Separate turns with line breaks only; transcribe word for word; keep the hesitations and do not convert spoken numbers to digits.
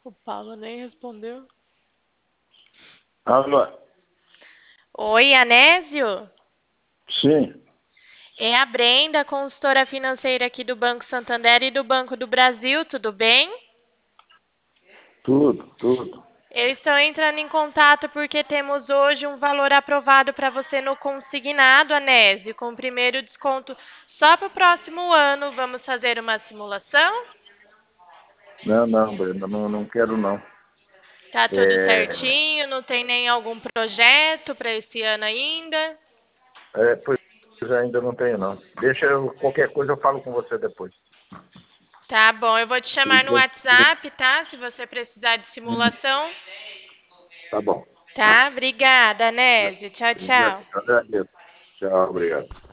O Paulo nem respondeu.
Alô?
Oi, Anésio?
Sim,
É a Brenda, consultora financeira aqui do Banco Santander e do Banco do Brasil, tudo bem?
tudo, tudo.
Eu estou entrando em contato porque temos hoje um valor aprovado para você no consignado, Anésio, com o primeiro desconto só para o próximo ano. Vamos fazer uma simulação?
Não, não, Brenda, não, não quero não.
Tá tudo
É,
certinho? Não tem nem algum projeto para esse ano ainda?
é, pois ainda não tenho não. Deixa eu, qualquer coisa eu falo com você depois.
Tá bom, eu vou te chamar no WhatsApp, tá? Se você precisar de
Hum,
simulação.
Tá bom.
Tá? Obrigada, Anésio. Tchau, tchau.
Agradeço. Tchau, obrigado.